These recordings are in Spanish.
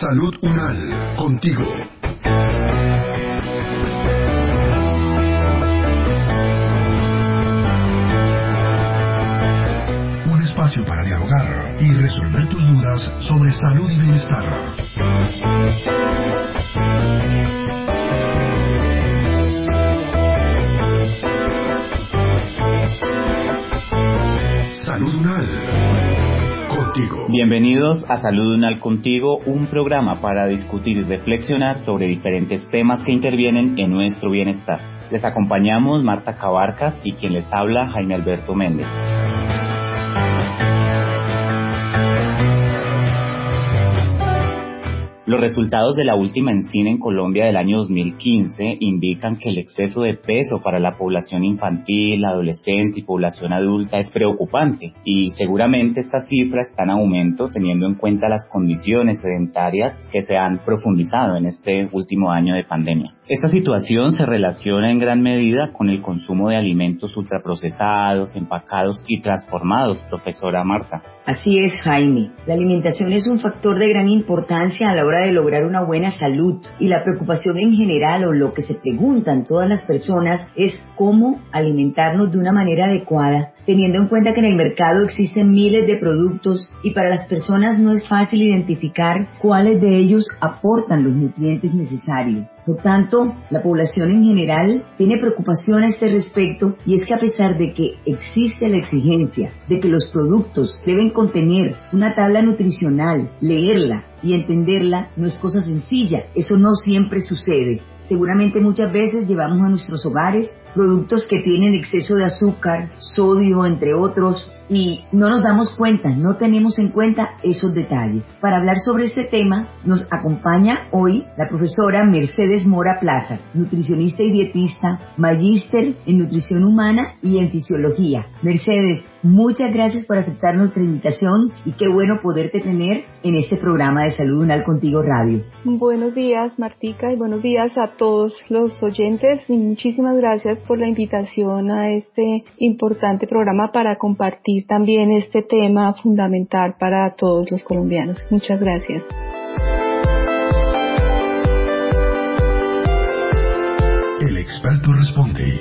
Salud Unal, contigo. Un espacio para dialogar y resolver tus dudas sobre salud y bienestar. Salud Unal, contigo. Bienvenidos a Salud Unal Contigo, un programa para discutir y reflexionar sobre diferentes temas que intervienen en nuestro bienestar. Les acompañamos Marta Cabarcas y quien les habla, Jaime Alberto Méndez. Los resultados de la última ENCINE en Colombia del año 2015 indican que el exceso de peso para la población infantil, adolescente y población adulta es preocupante y seguramente estas cifras están en aumento teniendo en cuenta las condiciones sedentarias que se han profundizado en este último año de pandemia. Esta situación se relaciona en gran medida con el consumo de alimentos ultraprocesados, empacados y transformados, profesora Marta. Así es, Jaime. La alimentación es un factor de gran importancia a la hora de lograr una buena salud y la preocupación en general o lo que se preguntan todas las personas es cómo alimentarnos de una manera adecuada, teniendo en cuenta que en el mercado existen miles de productos y para las personas no es fácil identificar cuáles de ellos aportan los nutrientes necesarios. Por tanto, la población en general tiene preocupación a este respecto y es que a pesar de que existe la exigencia de que los productos deben contener una tabla nutricional, leerla y entenderla no es cosa sencilla. Eso no siempre sucede. Seguramente muchas veces llevamos a nuestros hogares productos que tienen exceso de azúcar, sodio, entre otros, y no nos damos cuenta, no tenemos en cuenta esos detalles. Para hablar sobre este tema, nos acompaña hoy la profesora Mercedes Mora Plazas, nutricionista y dietista, magíster en nutrición humana y en fisiología. Mercedes, muchas gracias por aceptar nuestra invitación y qué bueno poderte tener en este programa de Salud Unal Contigo Radio. Buenos días, Martica, y buenos días a todos los oyentes y muchísimas gracias por la invitación a este importante programa para compartir también este tema fundamental para todos los colombianos. Muchas gracias. El experto responde.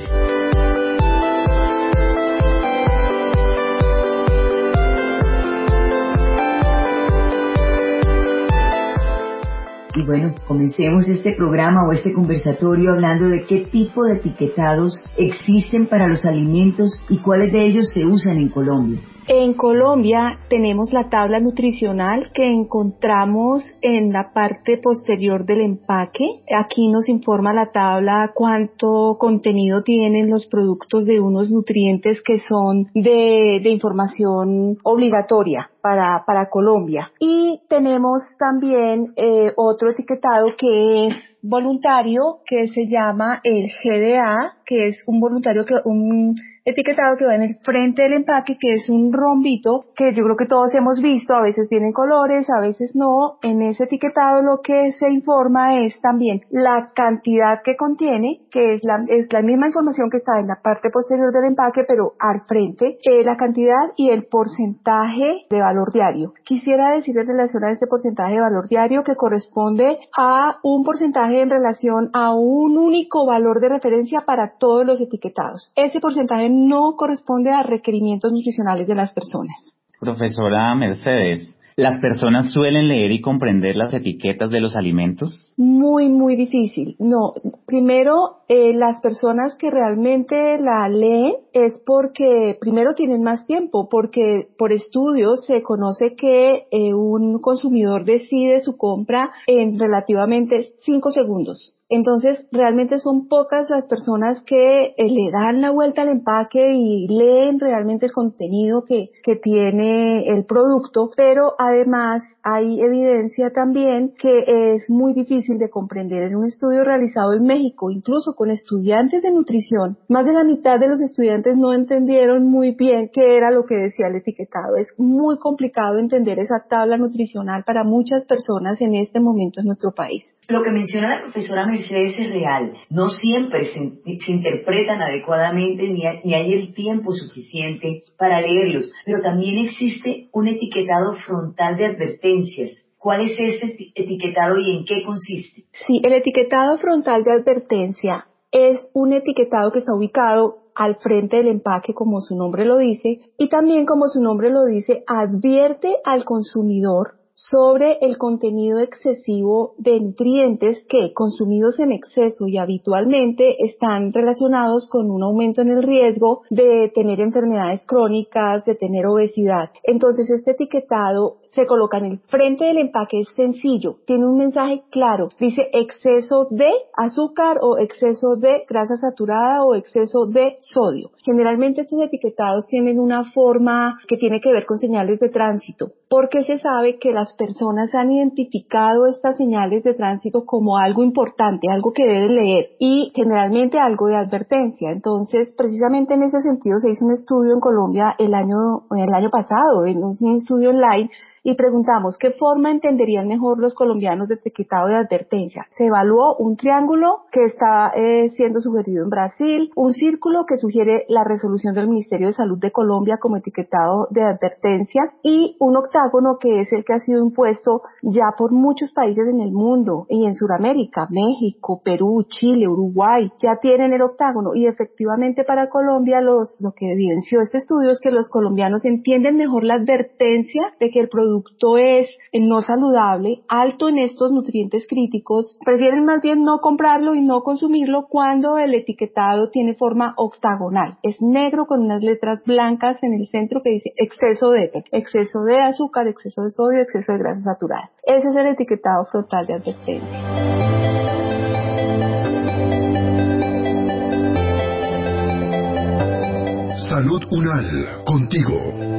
Y bueno, comencemos este programa o este conversatorio hablando de qué tipo de etiquetados existen para los alimentos y cuáles de ellos se usan en Colombia. En Colombia tenemos la tabla nutricional que encontramos en la parte posterior del empaque. Aquí nos informa la tabla cuánto contenido tienen los productos de unos nutrientes que son de información obligatoria para Colombia. Y tenemos también otro etiquetado que es voluntario, que se llama el GDA, que es un etiquetado que va en el frente del empaque, que es un rombito que yo creo que todos hemos visto, a veces tienen colores, a veces no. En ese etiquetado lo que se informa es también la cantidad que contiene, que es la misma información que está en la parte posterior del empaque, pero al frente, la cantidad y el porcentaje de valor diario. Quisiera decir en relación a este porcentaje de valor diario que corresponde a un porcentaje en relación a un único valor de referencia para todos los etiquetados. Ese porcentaje no corresponde a requerimientos nutricionales de las personas. Profesora Mercedes, ¿las personas suelen leer y comprender las etiquetas de los alimentos? Muy, muy difícil. No, primero, las personas que realmente la leen es porque primero tienen más tiempo, porque por estudios se conoce que un consumidor decide su compra en relativamente 5 segundos. Entonces, realmente son pocas las personas que le dan la vuelta al empaque y leen realmente el contenido que tiene el producto, pero además hay evidencia también que es muy difícil de comprender. En un estudio realizado en México, incluso con estudiantes de nutrición, más de la mitad de los estudiantes no entendieron muy bien qué era lo que decía el etiquetado. Es muy complicado entender esa tabla nutricional para muchas personas en este momento en nuestro país. Lo que menciona la profesora Mercedes es real. No siempre se interpretan adecuadamente ni hay el tiempo suficiente para leerlos, pero también existe un etiquetado frontal de advertencias ¿Cuál es este etiquetado y en qué consiste? Sí, el etiquetado frontal de advertencia es un etiquetado que está ubicado al frente del empaque, como su nombre lo dice, y también, como su nombre lo dice, advierte al consumidor sobre el contenido excesivo de nutrientes que, consumidos en exceso y habitualmente, están relacionados con un aumento en el riesgo de tener enfermedades crónicas, de tener obesidad. Entonces, este etiquetado se coloca en el frente del empaque, es sencillo, tiene un mensaje claro, dice exceso de azúcar o exceso de grasa saturada o exceso de sodio. Generalmente estos etiquetados tienen una forma que tiene que ver con señales de tránsito, porque se sabe que las personas han identificado estas señales de tránsito como algo importante, algo que deben leer y generalmente algo de advertencia. Entonces, precisamente en ese sentido se hizo un estudio en Colombia el año pasado, en un estudio online, y preguntamos qué forma entenderían mejor los colombianos de etiquetado de advertencia. Se evaluó un triángulo que está siendo sugerido en Brasil, un círculo que sugiere la resolución del Ministerio de Salud de Colombia como etiquetado de advertencia y un octágono que es el que ha sido impuesto ya por muchos países en el mundo y en Sudamérica, México, Perú, Chile, Uruguay, ya tienen el octágono y efectivamente para Colombia lo que evidenció este estudio es que los colombianos entienden mejor la advertencia de que el producto es no saludable, alto en estos nutrientes críticos, prefieren más bien no comprarlo y no consumirlo cuando el etiquetado tiene forma octagonal. Es negro con unas letras blancas en el centro que dice exceso de azúcar, exceso de sodio, exceso de grasa saturada. Ese es el etiquetado frontal de advertencia. Salud Unal, contigo.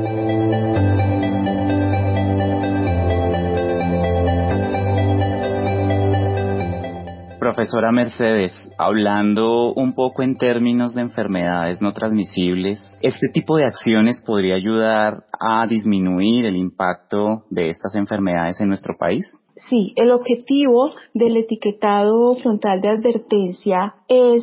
Profesora Mercedes, hablando un poco en términos de enfermedades no transmisibles, ¿este tipo de acciones podría ayudar a disminuir el impacto de estas enfermedades en nuestro país? Sí, el objetivo del etiquetado frontal de advertencia es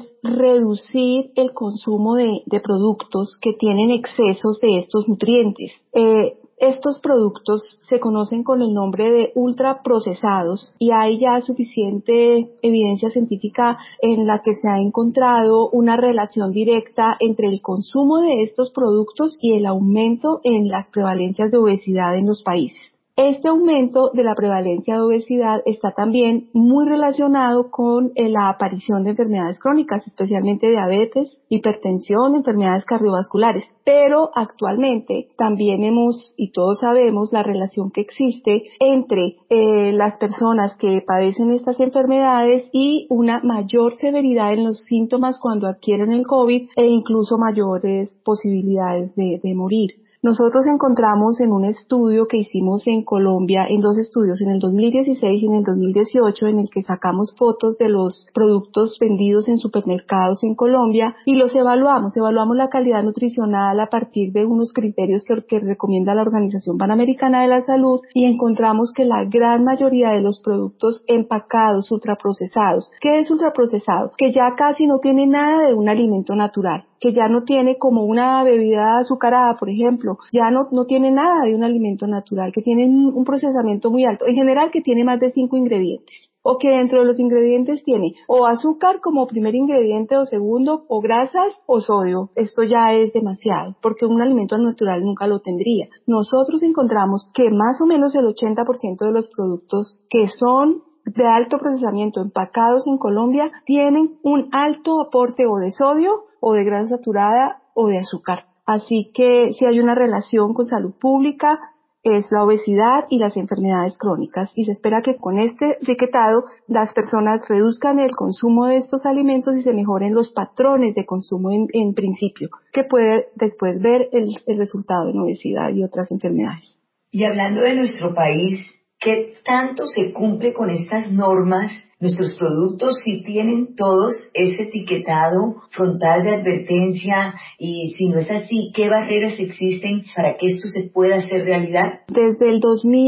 reducir el consumo de productos que tienen excesos de estos nutrientes. Estos productos se conocen con el nombre de ultraprocesados y hay ya suficiente evidencia científica en la que se ha encontrado una relación directa entre el consumo de estos productos y el aumento en las prevalencias de obesidad en los países. Este aumento de la prevalencia de obesidad está también muy relacionado con la aparición de enfermedades crónicas, especialmente diabetes, hipertensión, enfermedades cardiovasculares. Pero actualmente también y todos sabemos la relación que existe entre las personas que padecen estas enfermedades y una mayor severidad en los síntomas cuando adquieren el COVID e incluso mayores posibilidades de morir. Nosotros encontramos en un estudio que hicimos en Colombia, en 2 estudios, en el 2016 y en el 2018, en el que sacamos fotos de los productos vendidos en supermercados en Colombia y los evaluamos la calidad nutricional a partir de unos criterios que recomienda la Organización Panamericana de la Salud y encontramos que la gran mayoría de los productos empacados, ultraprocesados, ¿qué es ultraprocesado? Que ya casi no tiene nada de un alimento natural, que ya no tiene como una bebida azucarada, por ejemplo, ya no tiene nada de un alimento natural, que tiene un procesamiento muy alto, en general que tiene más de 5 ingredientes, o que dentro de los ingredientes tiene o azúcar como primer ingrediente o segundo, o grasas o sodio. Esto ya es demasiado, porque un alimento natural nunca lo tendría. Nosotros encontramos que más o menos el 80% de los productos que son de alto procesamiento empacados en Colombia tienen un alto aporte o de sodio o de grasa saturada o de azúcar. Así que si hay una relación con salud pública es la obesidad y las enfermedades crónicas y se espera que con este etiquetado las personas reduzcan el consumo de estos alimentos y se mejoren los patrones de consumo en principio, que puede después ver el resultado en obesidad y otras enfermedades. Y hablando de nuestro país, ¿qué tanto se cumple con estas normas? Nuestros productos sí tienen todos ese etiquetado frontal de advertencia y si no es así, ¿qué barreras existen para que esto se pueda hacer realidad? Desde el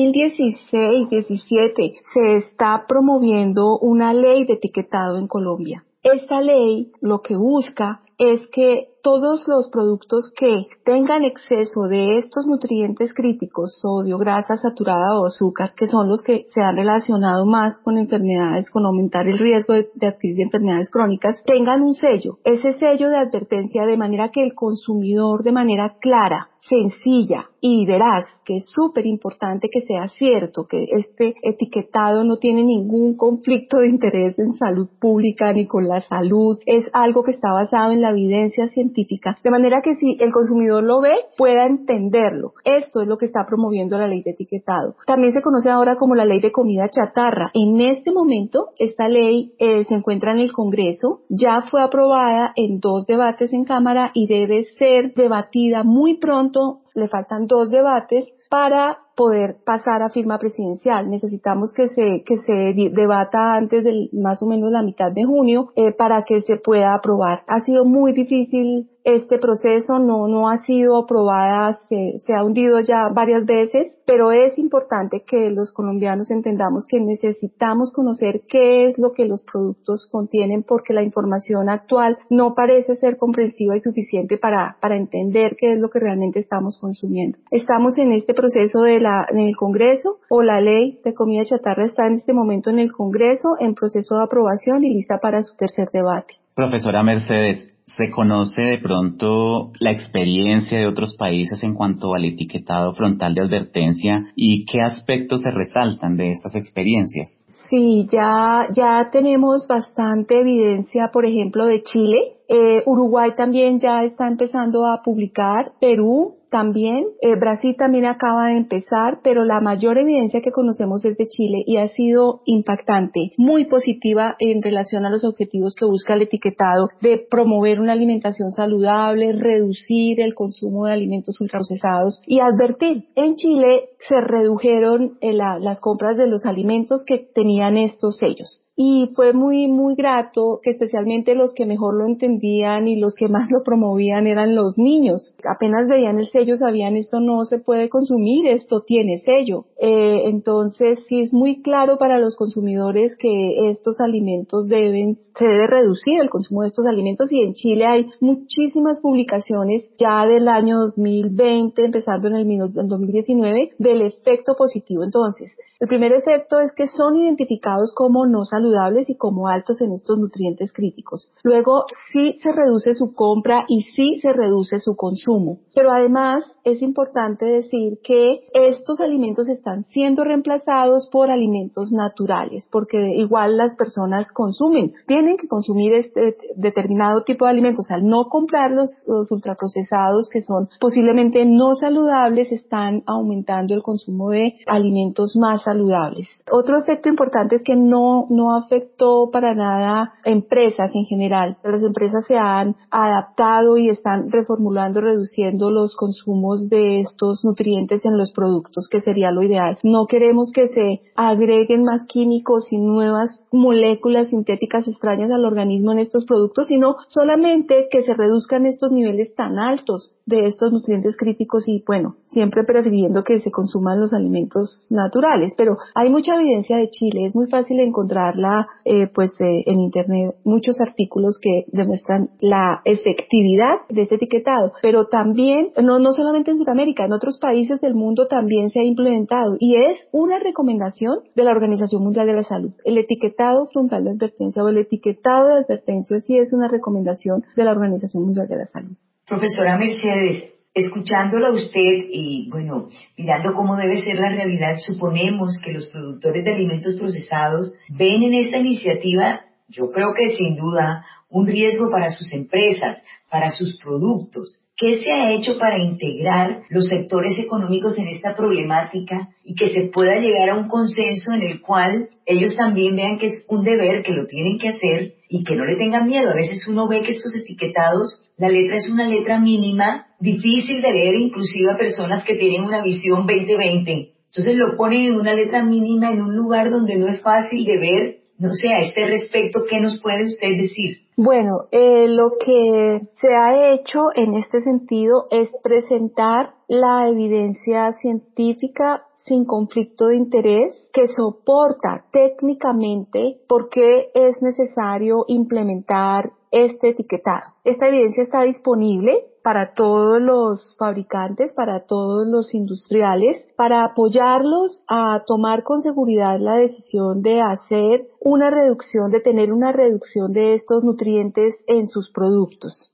2016-17 se está promoviendo una ley de etiquetado en Colombia. Esta ley lo que busca es que todos los productos que tengan exceso de estos nutrientes críticos, sodio, grasa saturada o azúcar, que son los que se han relacionado más con enfermedades, con aumentar el riesgo de adquirir enfermedades crónicas, tengan un sello, ese sello de advertencia, de manera que el consumidor de manera clara, sencilla y veraz, que es súper importante que sea cierto, que este etiquetado no tiene ningún conflicto de interés en salud pública ni con la salud, es algo que está basado en la evidencia científica, de manera que si el consumidor lo ve, pueda entenderlo. Esto es lo que está promoviendo la ley de etiquetado. También se conoce ahora como la ley de comida chatarra. En este momento, esta ley se encuentra en el Congreso, ya fue aprobada en 2 debates en Cámara y debe ser debatida muy pronto. Le faltan 2 debates para poder pasar a firma presidencial. Necesitamos que se debata antes de más o menos la mitad de junio para que se pueda aprobar. Ha sido muy difícil este proceso, no ha sido aprobada, se ha hundido ya varias veces, pero es importante que los colombianos entendamos que necesitamos conocer qué es lo que los productos contienen, porque la información actual no parece ser comprensiva y suficiente para entender qué es lo que realmente estamos consumiendo. Estamos en este proceso en el Congreso, o la ley de comida chatarra está en este momento en el Congreso en proceso de aprobación y lista para su tercer debate. Profesora Mercedes, ¿se conoce de pronto la experiencia de otros países en cuanto al etiquetado frontal de advertencia y qué aspectos se resaltan de estas experiencias? Sí, ya tenemos bastante evidencia, por ejemplo, de Chile. Uruguay también ya está empezando a publicar, Perú también, Brasil también acaba de empezar, pero la mayor evidencia que conocemos es de Chile y ha sido impactante, muy positiva en relación a los objetivos que busca el etiquetado de promover una alimentación saludable, reducir el consumo de alimentos ultraprocesados y advertir. En Chile se redujeron las compras de los alimentos que tenían estos sellos. Y fue muy, muy grato que especialmente los que mejor lo entendían y los que más lo promovían eran los niños. Apenas veían el sello, sabían esto no se puede consumir, esto tiene sello. Entonces sí es muy claro para los consumidores que estos alimentos se debe reducir el consumo de estos alimentos, y en Chile hay muchísimas publicaciones ya del año 2020, empezando en el 2019, del efecto positivo. Entonces, el primer efecto es que son identificados como no saludables y como altos en estos nutrientes críticos. Luego, sí se reduce su compra y sí se reduce su consumo. Pero además, es importante decir que estos alimentos están siendo reemplazados por alimentos naturales, porque igual las personas tienen que consumir este determinado tipo de alimentos. Al no comprar los ultraprocesados, que son posiblemente no saludables, están aumentando el consumo de alimentos más saludables. Otro efecto importante es que no afectó para nada a empresas en general. Las empresas se han adaptado y están reformulando, reduciendo los consumos de estos nutrientes en los productos, que sería lo ideal. No queremos que se agreguen más químicos y nuevas moléculas sintéticas extrañas al organismo en estos productos, sino solamente que se reduzcan estos niveles tan altos de estos nutrientes críticos y, bueno, siempre prefiriendo que se consuman los alimentos naturales. Pero hay mucha evidencia de Chile, es muy fácil encontrarla en internet, muchos artículos que demuestran la efectividad de este etiquetado, pero también, no solamente en Sudamérica, en otros países del mundo también se ha implementado, y es una recomendación de la Organización Mundial de la Salud. El etiquetado frontal de advertencia o el etiquetado de advertencia sí es una recomendación de la Organización Mundial de la Salud. Profesora Mercedes, escuchándola a usted y, bueno, mirando cómo debe ser la realidad, suponemos que los productores de alimentos procesados ven en esta iniciativa, yo creo que sin duda, un riesgo para sus empresas, para sus productos. ¿Qué se ha hecho para integrar los sectores económicos en esta problemática y que se pueda llegar a un consenso en el cual ellos también vean que es un deber, que lo tienen que hacer y que no le tengan miedo? A veces uno ve que estos etiquetados, la letra es una letra mínima, difícil de leer inclusive a personas que tienen una visión 20/20. Entonces lo ponen en una letra mínima en un lugar donde no es fácil de ver. No sé, a este respecto, ¿qué nos puede usted decir? Bueno, lo que se ha hecho en este sentido es presentar la evidencia científica sin conflicto de interés que soporta técnicamente por qué es necesario implementar este etiquetado. Esta evidencia está disponible para todos los fabricantes, para todos los industriales, para apoyarlos a tomar con seguridad la decisión de hacer una reducción, de tener una reducción de estos nutrientes en sus productos.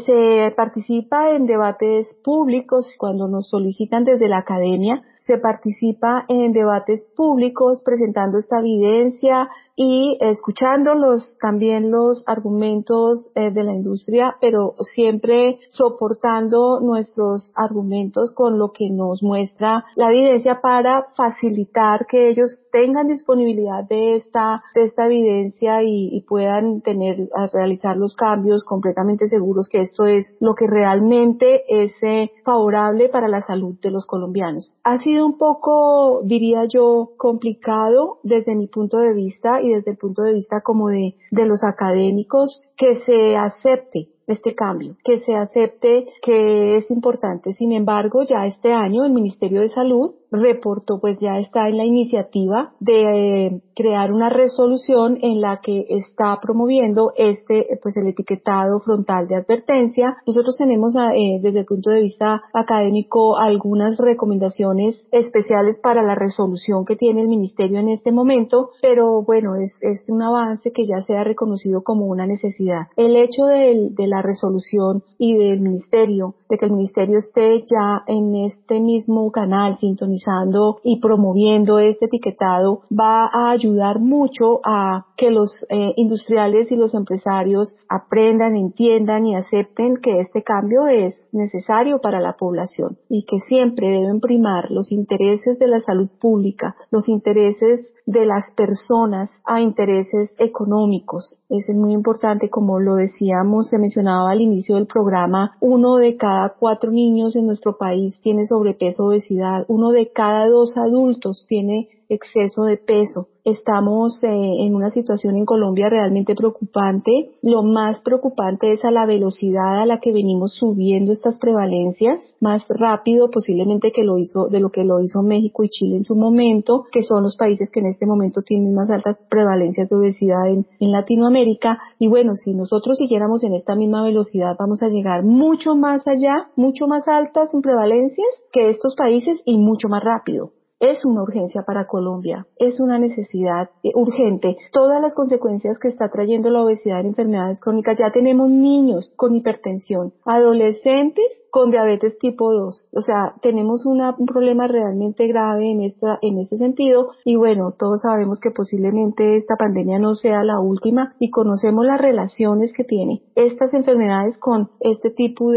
Se participa en debates públicos cuando nos solicitan desde la academia, se participa en debates públicos presentando esta evidencia y escuchando también los argumentos de la industria, pero siempre soportando nuestros argumentos con lo que nos muestra la evidencia para facilitar que ellos tengan disponibilidad de esta evidencia y puedan realizar los cambios completamente seguros que esto es lo que realmente es favorable para la salud de los colombianos. Ha sido un poco, diría yo, complicado desde mi punto de vista y desde el punto de vista como de los académicos que se acepte este cambio, que se acepte que es importante. Sin embargo, ya este año el Ministerio de Salud reportó, pues ya está en la iniciativa de crear una resolución en la que está promoviendo el etiquetado frontal de advertencia. Nosotros tenemos desde el punto de vista académico algunas recomendaciones especiales para la resolución que tiene el Ministerio en este momento, pero bueno, es un avance que ya se ha reconocido como una necesidad. El hecho de la resolución y del Ministerio, de que el Ministerio esté ya en este mismo canal sintonizando y promoviendo este etiquetado, va a ayudar mucho a que los industriales y los empresarios aprendan, entiendan y acepten que este cambio es necesario para la población y que siempre deben primar los intereses de la salud pública, los intereses de las personas a intereses económicos. Eso es muy importante, como lo decíamos, se mencionaba al inicio del programa, 1 de cada 4 niños en nuestro país tiene sobrepeso o obesidad, 1 de cada 2 adultos tiene exceso de peso. Estamos en una situación en Colombia realmente preocupante. Lo más preocupante es a la velocidad a la que venimos subiendo estas prevalencias, más rápido posiblemente de lo que lo hizo México y Chile en su momento, que son los países que en este momento tienen más altas prevalencias de obesidad en Latinoamérica. Y bueno, si nosotros siguiéramos en esta misma velocidad, vamos a llegar mucho más allá, mucho más altas en prevalencias que estos países y mucho más rápido. Es una urgencia para Colombia, es una necesidad urgente. Todas las consecuencias que está trayendo la obesidad en enfermedades crónicas, ya tenemos niños con hipertensión, adolescentes con diabetes tipo 2. O sea, tenemos un problema realmente grave en este sentido y bueno, todos sabemos que posiblemente esta pandemia no sea la última y conocemos las relaciones que tiene estas enfermedades con este tipo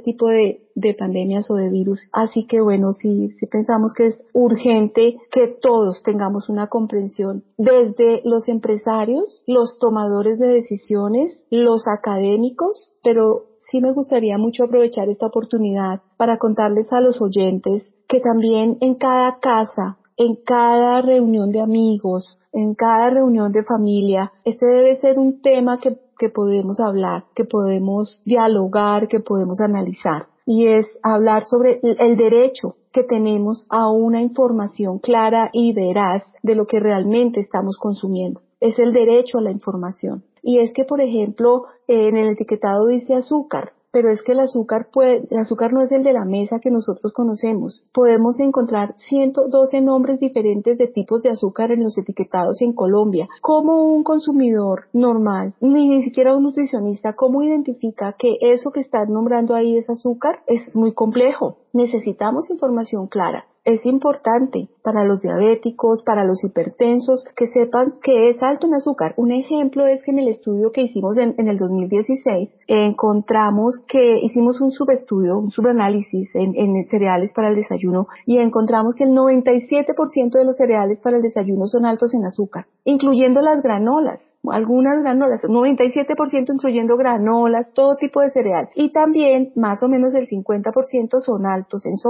de pandemias o de virus. Así que bueno, sí pensamos que es urgente que todos tengamos una comprensión desde los empresarios, los tomadores de decisiones, los académicos, pero sí me gustaría mucho aprovechar esta oportunidad para contarles a los oyentes que también en cada casa, en cada reunión de amigos, en cada reunión de familia, este debe ser un tema que podemos hablar, que podemos dialogar, que podemos analizar. Y es hablar sobre el derecho que tenemos a una información clara y veraz de lo que realmente estamos consumiendo. Es el derecho a la información. Y es que, por ejemplo, en el etiquetado dice azúcar, pero es que el azúcar no es el de la mesa que nosotros conocemos. Podemos encontrar 112 nombres diferentes de tipos de azúcar en los etiquetados en Colombia. ¿Cómo un consumidor normal, ni siquiera un nutricionista, cómo identifica que eso que están nombrando ahí es azúcar? Es muy complejo. Necesitamos información clara. Es importante para los diabéticos, para los hipertensos, que sepan que es alto en azúcar. Un ejemplo es que en el estudio que hicimos en el 2016, encontramos que hicimos un subanálisis en cereales para el desayuno y encontramos que el 97% de los cereales para el desayuno son altos en azúcar, incluyendo las granolas. Algunas granolas, 97% incluyendo granolas, todo tipo de cereal. Y también más o menos el 50% son altos en sodio.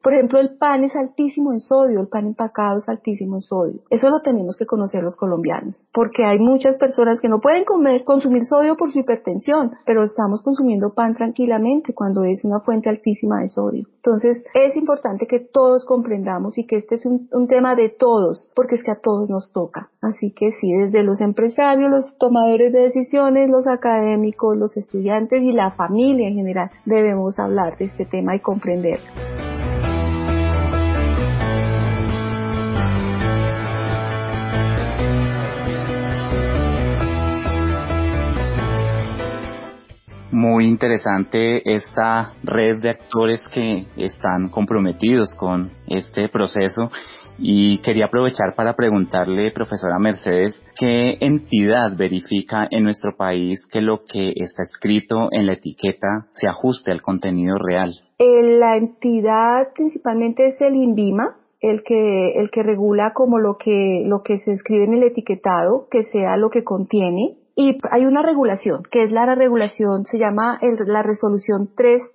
Por ejemplo, el pan es altísimo en sodio, el pan empacado es altísimo en sodio. Eso lo tenemos que conocer los colombianos, porque hay muchas personas que no pueden consumir sodio por su hipertensión, pero estamos consumiendo pan tranquilamente cuando es una fuente altísima de sodio. Entonces, es importante que todos comprendamos y que este es un tema de todos, porque es que a todos nos toca. Así que sí, desde los empresarios, los tomadores de decisiones, los académicos, los estudiantes y la familia en general, debemos hablar de este tema y comprenderlo. Muy interesante esta red de actores que están comprometidos con este proceso y quería aprovechar para preguntarle, profesora Mercedes, ¿qué entidad verifica en nuestro país que lo que está escrito en la etiqueta se ajuste al contenido real? La entidad principalmente es el INVIMA, el que regula como lo que se escribe en el etiquetado, que sea lo que contiene. Y hay una regulación, que es la regulación, se llama la resolución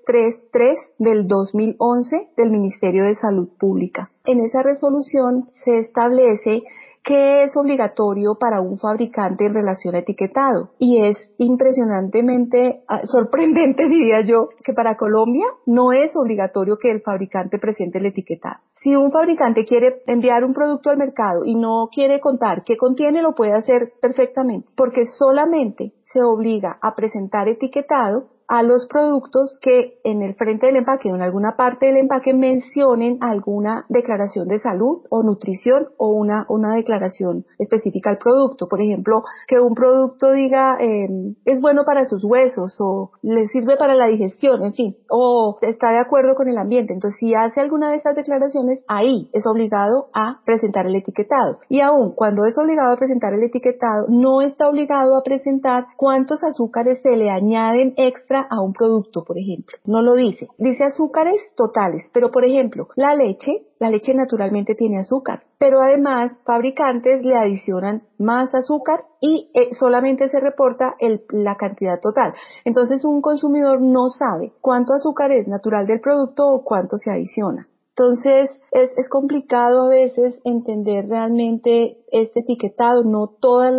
333 del 2011 del Ministerio de Salud Pública. En esa resolución se establece que es obligatorio para un fabricante en relación a etiquetado. Y es impresionantemente sorprendente, diría yo, que para Colombia no es obligatorio que el fabricante presente el etiquetado. Si un fabricante quiere enviar un producto al mercado y no quiere contar qué contiene, lo puede hacer perfectamente, porque solamente se obliga a presentar etiquetado a los productos que en el frente del empaque o en alguna parte del empaque mencionen alguna declaración de salud o nutrición o una declaración específica al producto. Por ejemplo, que un producto diga es bueno para sus huesos o le sirve para la digestión, en fin, o está de acuerdo con el ambiente. Entonces, si hace alguna de esas declaraciones, ahí es obligado a presentar el etiquetado. Y aún cuando es obligado a presentar el etiquetado, no está obligado a presentar cuántos azúcares se le añaden extra a un producto, por ejemplo. No lo dice. Dice azúcares totales, pero por ejemplo, la leche naturalmente tiene azúcar, pero además fabricantes le adicionan más azúcar y solamente se reporta la cantidad total. Entonces un consumidor no sabe cuánto azúcar es natural del producto o cuánto se adiciona. Entonces es complicado a veces entender realmente este etiquetado. No todos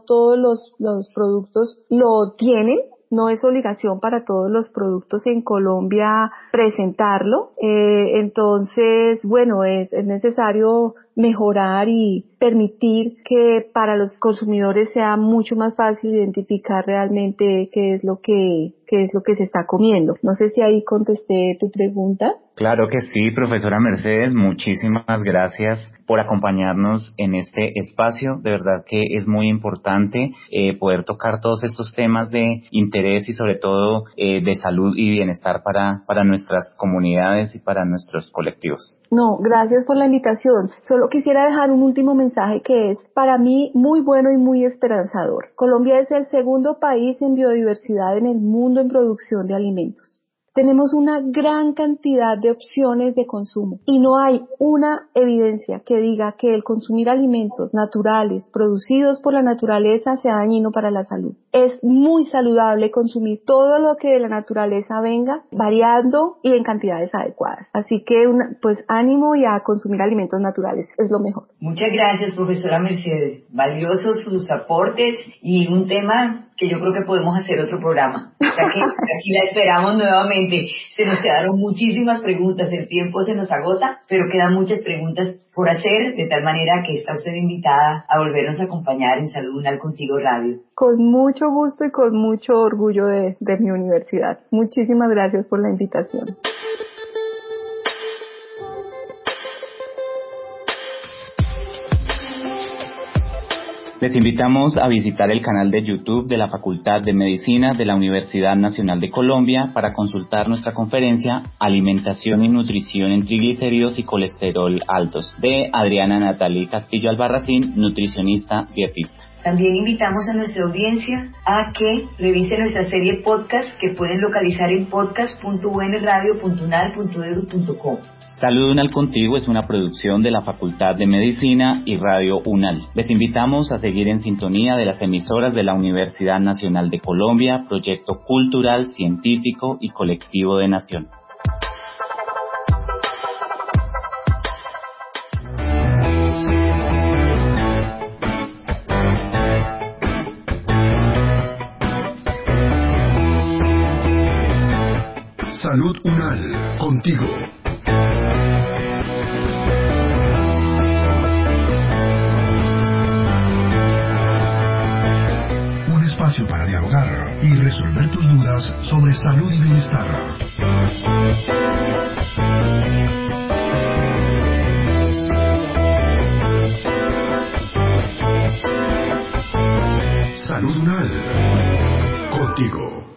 los productos lo tienen. No es obligación para todos los productos en Colombia presentarlo. Entonces, bueno, es necesario mejorar y permitir que para los consumidores sea mucho más fácil identificar realmente qué es lo que se está comiendo. No sé si ahí contesté tu pregunta. Claro que sí, profesora Mercedes, muchísimas gracias por acompañarnos en este espacio. De verdad que es muy importante poder tocar todos estos temas de interés y sobre todo de salud y bienestar para nuestras comunidades y para nuestros colectivos. No, gracias por la invitación. Solo quisiera dejar un último mensaje que es para mí muy bueno y muy esperanzador. Colombia es el segundo país en biodiversidad en el mundo en producción de alimentos. Tenemos una gran cantidad de opciones de consumo y no hay una evidencia que diga que el consumir alimentos naturales producidos por la naturaleza sea dañino para la salud. Es muy saludable consumir todo lo que de la naturaleza venga, variando y en cantidades adecuadas. Así que pues ánimo y a consumir alimentos naturales, es lo mejor. Muchas gracias, profesora Mercedes. Valiosos sus aportes y un tema que yo creo que podemos hacer otro programa. O sea que aquí la esperamos nuevamente. Se nos quedaron muchísimas preguntas, el tiempo se nos agota, pero quedan muchas preguntas por hacer, de tal manera que está usted invitada a volvernos a acompañar en Salud Unal Contigo Radio. Con mucho gusto y con mucho orgullo de mi universidad. Muchísimas gracias por la invitación. Les invitamos a visitar el canal de YouTube de la Facultad de Medicina de la Universidad Nacional de Colombia para consultar nuestra conferencia Alimentación y Nutrición en Triglicéridos y Colesterol Altos de Adriana Natalie Castillo Albarracín, nutricionista dietista. También invitamos a nuestra audiencia a que revise nuestra serie podcast que pueden localizar en podcast.unradio.unal.edu.co. Salud Unal Contigo es una producción de la Facultad de Medicina y Radio UNAL. Les invitamos a seguir en sintonía de las emisoras de la Universidad Nacional de Colombia, proyecto cultural, científico y colectivo de Nación. Salud Unal, contigo. Un espacio para dialogar y resolver tus dudas sobre salud y bienestar. Salud Unal, contigo.